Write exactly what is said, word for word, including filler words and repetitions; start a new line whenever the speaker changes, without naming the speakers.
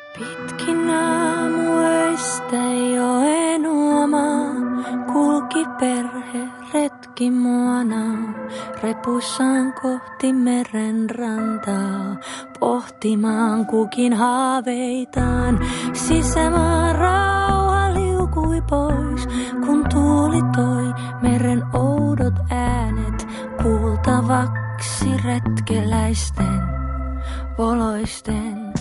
Pitkin aamuöistä joen uoma, kulki perhe retki muona, repussaan kohti meren rantaa, pohtimaan kukin haaveitaan. Sisämaan rauha liukui pois, kun tuuli toi meren oudot äänet kuultavaksi retkeläisten voloisten.